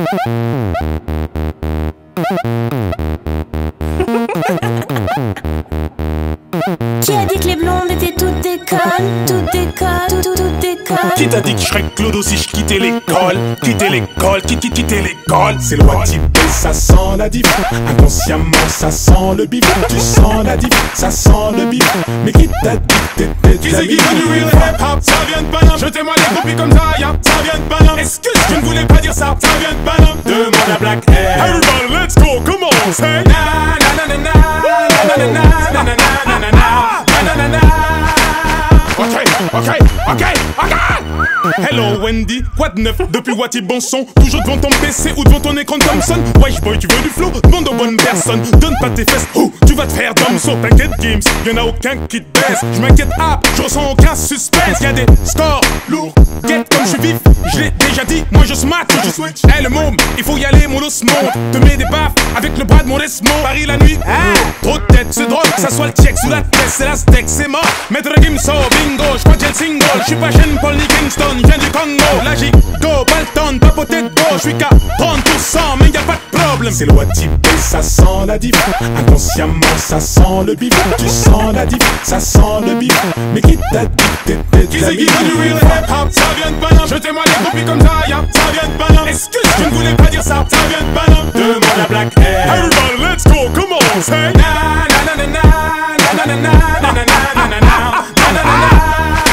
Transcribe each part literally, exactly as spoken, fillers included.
Qui a dit que les blondes étaient toutes des connes? Toutes des connes, toutes, toutes des connes. Qui t'a dit que je serais Clodo si je quittais l'école? Quitter l'école, qui qui quitter l'école? C'est le Wati B, ça sent la div. Inconsciemment ça sent le bif. Tu sens la div, ça sent le bif. Mais qui t'a dit que t'étais Qui c'est qui veut du real hip hop? Ça vient de Paname. Jetez-moi les copies comme ça, ya. Ça vient de Paname. Excuse, je ne voulais pas dire ça. Ça vient de Paname. Demande à Black Air. Everybody, let's go, come on, say. Na na na na na na na na na na na na na na na. Ok, ok, ok, ok. Hello Wendy, what de neuf depuis Wati bon son? Toujours devant ton P C ou devant ton écran Thompson. Wesh boy, tu veux du flow? Demande aux bonnes personnes. Donne pas tes fesses, oh, tu vas te faire domso. T'inquiète Games, y'en a aucun qui te baisse. J'm'inquiète ah, je ressens aucun suspense. Y'a des scores lourds, get comme je suis vif. Je l'ai déjà dit, moi je smack, je switch. Eh le môme, il faut y aller, mon os monte. Te mets des baffes avec le bras de mon Desmond. Paris la nuit, ah, trop de tête, c'est drôle. Que ça soit le check sous la tête, c'est la steak, c'est mort. Maître Gimso, bingo, j'crois que j'ai le single. J'suis pas Shane Paul ni Kingston, j'viens du Congo. La gigue, go, pas le temps de papoter de go. J'suis qu'à trente pour cent, mais y'a pas de problème. C'est le Wati B, ça sent la div. Inconsciemment ça sent le bif. Tu sens la div, ça sent le bif. Mais qui t'a dit que t'étais Qui c'est qui veut du real hip hop? Ça vient de Paname. Jetez-moi les copies comme ça, ya. Ça vient de Paname. Excuse, je ne voulais pas dire ça. Ça vient de Paname. Demande à Black Air. Everybody, let's go, come on, say. Na na na na na na na na na na na na na na na na.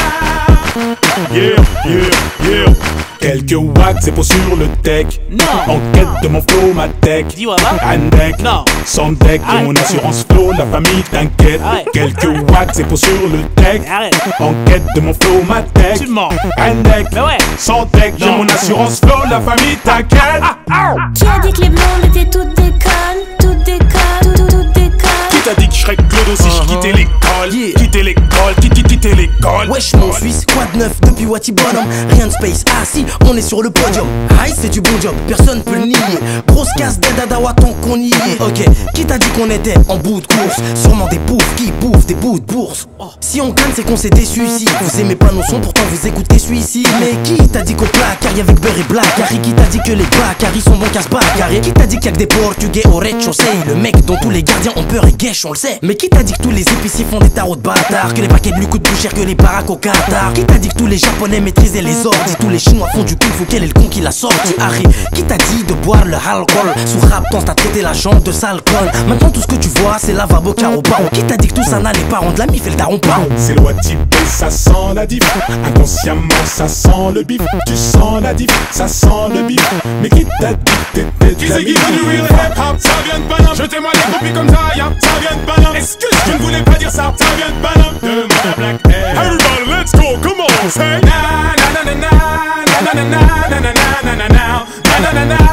Yeah, yeah, yeah. Quelques watts, c'est pour sur le tech. Non. En quête de mon flow, ma tech. Dis voilà. Un deck, Non. sans deck, de Arrête. mon assurance flow, la famille t'inquiète. Arrête. Quelques watts, c'est pour sur le tech. Arrête. En quête de mon flow, ma tech. Tu mens. Un deck, Mais ouais. sans deck, j'ai Non. mon assurance flow, la famille t'inquiète. Qui a dit que les blondes étaient toutes des connes? Toutes des connes, toutes, toutes des connes. Qui t'a dit que je serais Clodo si je quittais l'école? Yeah. Quitter l'école, qui qui quitter l'école? Wesh mon Suisse, quoi de neuf depuis Wati Bonhomme? Rien de space, ah si, on est sur le podium. Aïe c'est du bon job, personne peut le nier. Grosse casse d'Adadawa tant qu'on y est. Ok, qui t'a dit qu'on était en bout de course? Sûrement des poufs qui bouffent des bouts de bourse. Si on gagne c'est qu'on s'est déçu ici. Vous aimez pas nos sons, pourtant vous écoutez celui-ci. Mais qui t'a dit qu'au placard y'a avec beurre et black? Harry, qui t'a dit que les Bacari sont bons casse carré? Qui t'a dit qu'il y a que des portugais au rez-de-chaussée? Le mec dont tous les gardiens ont peur et guèche, on le sait. Mais qui t'a dit que tous les épiciers font des tarots de bâtards? Que les paquets de lui coûtent plus cher que les baraques au Qatar? Qui t'a dit que tous les japonais maîtrisaient les ordres? Tous les chinois font du kung fu, quel est le con qui l'a sorti? Harry, qui t'a dit de boire le alcool? Sous rap, t'as traité la jambe de sale conne. Maintenant tout ce que tu vois c'est lavabo caro baron. Qui t'a dit que tout ça n'allait pas rendre la mif et le daron paron? C'est le Wati B, ça sent la div. Inconsciemment ça sent le bif. Tu sens la div, ça sent le bif. Mais qui t'a dit que t'étais Qui de la c'est qui mif? veut du real hip hop? Ça vient de Paname. Jetez-moi les copies comme ça, ya. Ça vient de Paname. Excuse, je ne voulais pas dire ça. Ça vient de Paname. Demande à Black Air. Everybody, let's go, come on, say. Na na na na na na na na na na na na na na na na.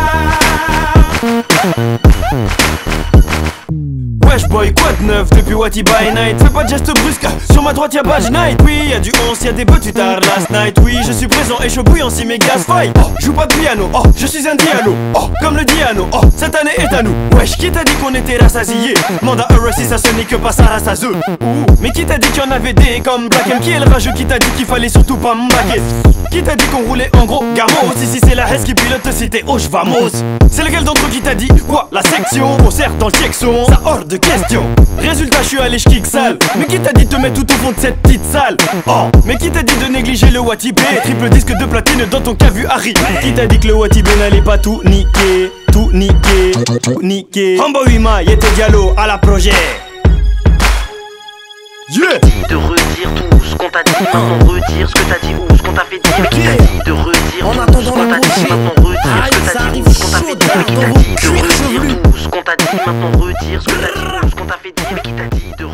Wesh boy, quoi de neuf depuis Wati by night? Fais pas de geste brusque, sur ma droite y'a Badge Night. Oui, y'a du onze, y'a des petits tard last night. Oui, je suis présent et je bouillant si mes gaz faillent. Oh, joue pas de piano, oh, je suis un dialogue. Oh, comme le Diano, oh, cette année est à nous. Wesh, qui t'a dit qu'on était rassasiés? Manda Euro si ça ce n'est que pas ça rassaseux. Ouh, mais qui t'a dit qu'il y en avait des comme Black M? Qui est le rageux qui t'a dit qu'il fallait surtout pas m'embaquer? Qui t'a dit qu'on roulait en gros gamos? Si si c'est la Hesse qui pilote, c'était oh j'vamos. C'est lequel d'entre eux qui t'a dit quoi? La section, on sert dans le Texon, ça hors de question. Résultat, je suis allé j'kick sale. Mais qui t'a dit de te mettre tout au fond de cette petite salle? Oh, mais qui t'a dit de négliger le Wati B? Triple disque de platine dans ton cas vu Harry. Qui t'a dit que le Wati B n'allait pas tout niquer? Tout niquer, tout niquer. Rambo Wima, y'était Diallo à la projet. Yeah! De redire tout ce qu'on t'a dit, maintenant redire ce que t'as dit ou ce qu'on t'a fait dire. Qui t'a dit de redire En tout ce attendant qu'on le t'a dit, projet. maintenant redire ce Aïe, que ça t'as dit arrive ou ce qu'on t'a fait chaud dire. Qui dans t'a vos dit de cuirs chevelus. redire tout ce qu'on t'a dit, maintenant redire ce que t'as dit ou ce qu'on t'a fait dire. Qui t'a dit de